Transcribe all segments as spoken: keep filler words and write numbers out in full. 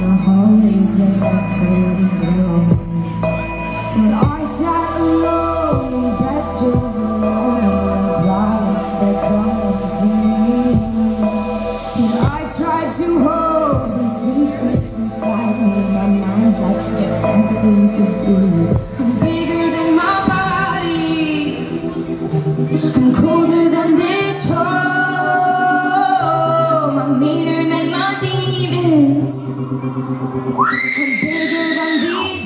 the hallways they echoed and groaned. Well, I sat alone in bed till the morning, crying, they're crying for me. And I tried to hold the secrets inside me. My mind's like a deadly disease. I'm bigger than my body, I'm colder than this home, I'm meaner than my demons, I'm bigger than these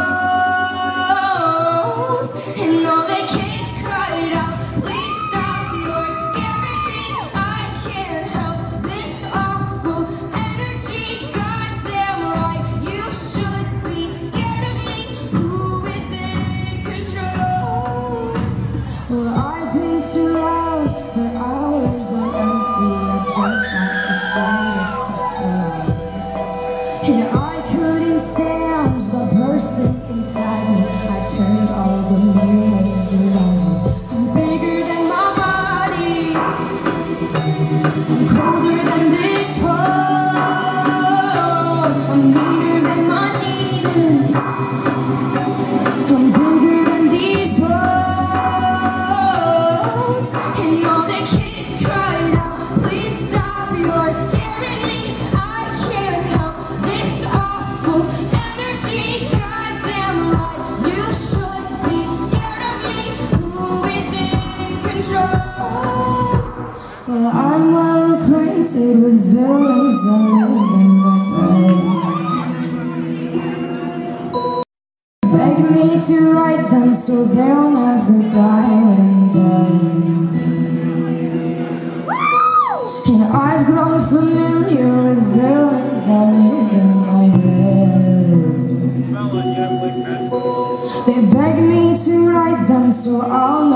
bones. And all the kids cried out, please stop, you're scaring me, I can't help this awful energy. Goddamn right, you should be scared of me. Who is in control? Well, I paced around for hours on empty. I jumped out the slightest of sounds, and I couldn't stand the person inside me. I turned all the mirrors around. I'm bigger than my body, I'm colder than this home, I'm meaner than my demons, I'm bigger than these bones. And all the kids cried out, please stop, you're scaring me, I can't help this awful energy. Goddamn right, you should be scared of me. Who is in control? Well, I'm well acquainted with villains that live in my bed. Beg me to write them so they'll never die when I'm dead. And I've grown familiar with villains that live in my head. They beg me to write them so I'll